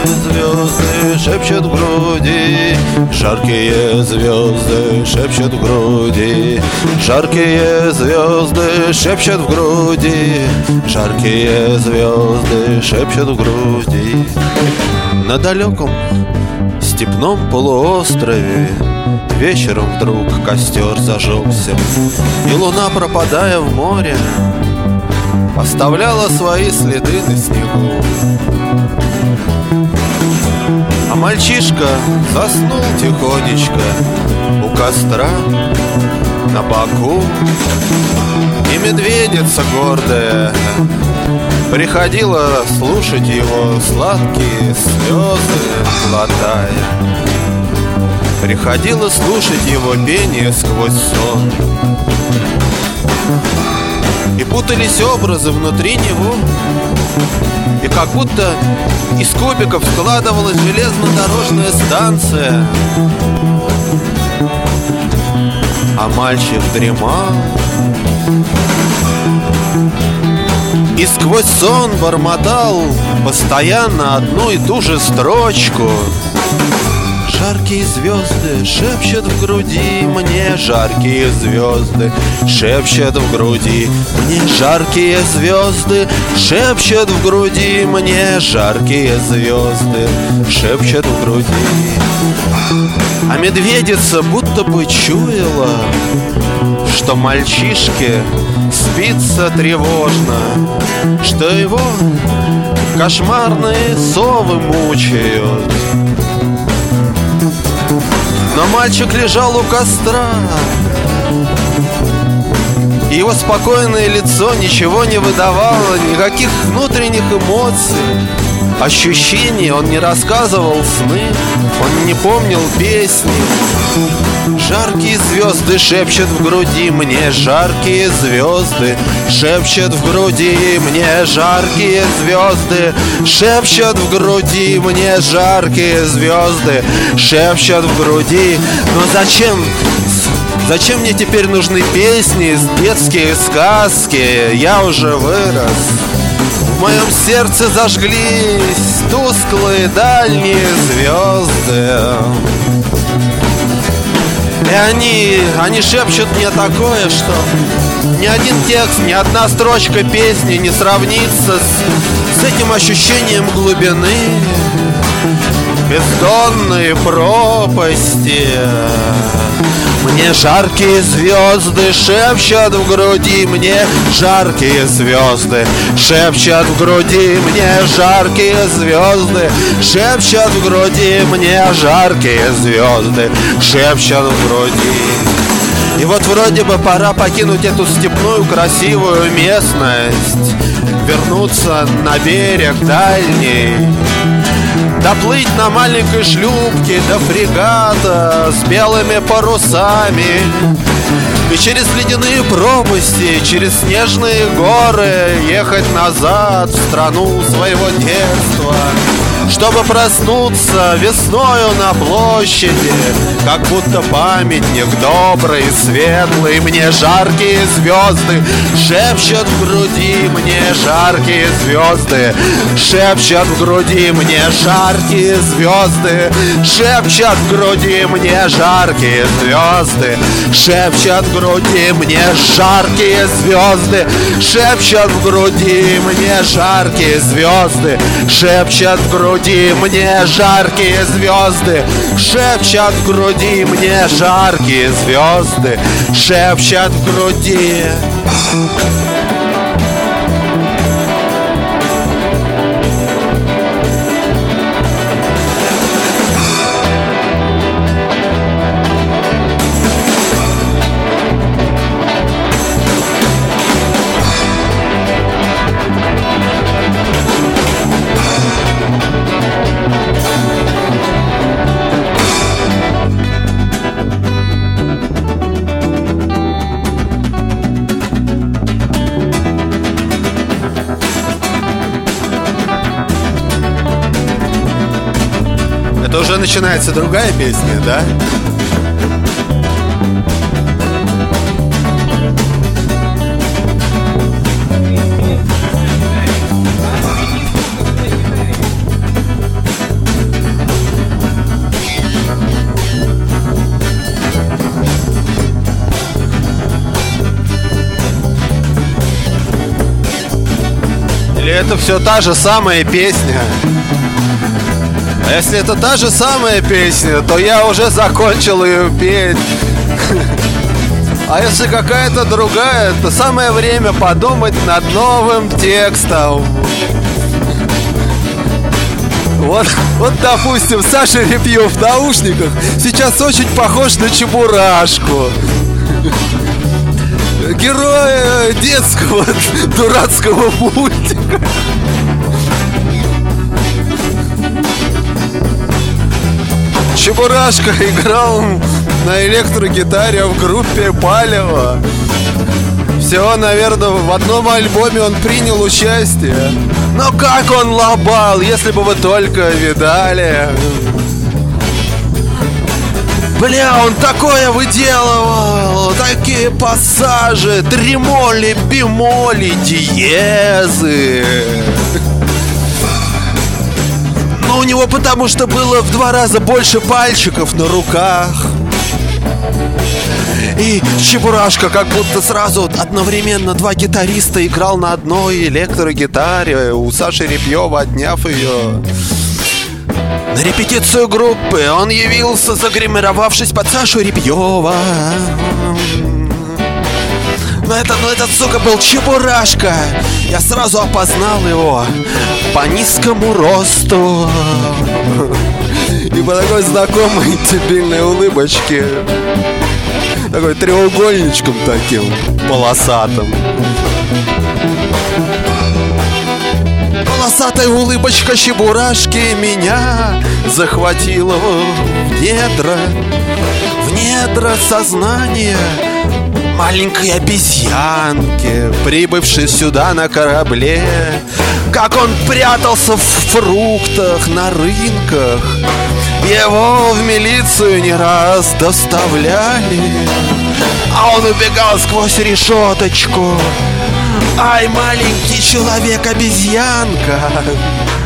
звезды шепчут в груди, жаркие звезды шепчут в груди, жаркие звезды шепчут в груди, жаркие звезды шепчут в груди. На далеком степном полуострове вечером вдруг костер зажегся, и луна, пропадая в море, оставляла свои следы на снегу. А мальчишка заснул тихонечко у костра на боку, и медведица гордая приходила слушать его сладкие слезы глотая, приходила слушать его пение сквозь сон. И путались образы внутри него, и как будто из кубиков складывалась железнодорожная станция. А мальчик дремал и сквозь сон бормотал постоянно одну и ту же строчку. Жаркие звезды шепчут в груди мне, жаркие звезды шепчут в груди мне, жаркие звезды шепчут в груди мне, жаркие звезды шепчут в груди. А медведица будто бы чуяла, что мальчишке спится тревожно, что его кошмарные совы мучают. Но мальчик лежал у костра, и его спокойное лицо ничего не выдавало, никаких внутренних эмоций, ощущений. Он не рассказывал сны, он не помнил песни. Жаркие звезды шепчут в груди мне, жаркие звезды шепчут в груди мне, жаркие звезды шепчут в груди мне, жаркие звезды шепчут в груди. Но зачем мне теперь нужны песни, детские сказки? Я уже вырос. В моем сердце зажглись тусклые дальние звезды, и они шепчут мне такое, что ни один текст, ни одна строчка песни не сравнится с этим ощущением глубины, бездонной пропасти. Мне жаркие звезды шепчут в груди мне, жаркие звезды шепчут в груди мне, жаркие звезды шепчут в груди мне, жаркие звезды шепчут в груди. И вот вроде бы пора покинуть эту степную красивую местность, вернуться на берег дальний, доплыть на маленькой шлюпке до фрегата с белыми парусами, и через ледяные пропасти, через снежные горы ехать назад в страну своего детства, чтобы проснуться весною на площади, как будто памятник добрый, светлый. Мне жаркие звезды шепчут в груди мне, жаркие звезды шепчут в груди мне, жаркие звезды шепчут в груди мне, жаркие звезды шепчут в груди мне, жаркие звезды шепчут в груди мне, жаркие звезды шепчут в груди мне, жаркие звезды шепчут в груди мне, жаркие звезды шепчут в груди. Это уже начинается другая песня, да? это все та же самая песня. А если это та же самая песня, то я уже закончил ее петь. А если какая-то другая, то самое время подумать над новым текстом. Вот, допустим, Саша Репьев в наушниках сейчас очень похож на Чебурашку. Героя детского дурацкого мультика. Чебурашка играл на электрогитаре в группе Палево. Всего, наверное, в одном альбоме он принял участие. Но как он лобал, если бы вы только видали. Бля, он такое выделывал. Такие пассажи, тремоли, бемоли, диезы. Но у него потому что было в 2 раза больше пальчиков на руках. И Чебурашка как будто сразу одновременно 2 гитариста играл на одной электрогитаре. У Саши Репьева, отняв ее на репетицию группы, он явился, загримировавшись под Сашу Репьева. Но этот, сука, был Чебурашка. Я сразу опознал его по низкому росту и по такой знакомой дебильной улыбочке. Такой треугольничком таким полосатым. Полосатая улыбочка Чебурашки меня захватила в недра сознания маленькой обезьянки, прибывшей сюда на корабле. Как он прятался в фруктах на рынках. Его в милицию не раз доставляли, а он убегал сквозь решеточку. Ай, маленький человек-обезьянка.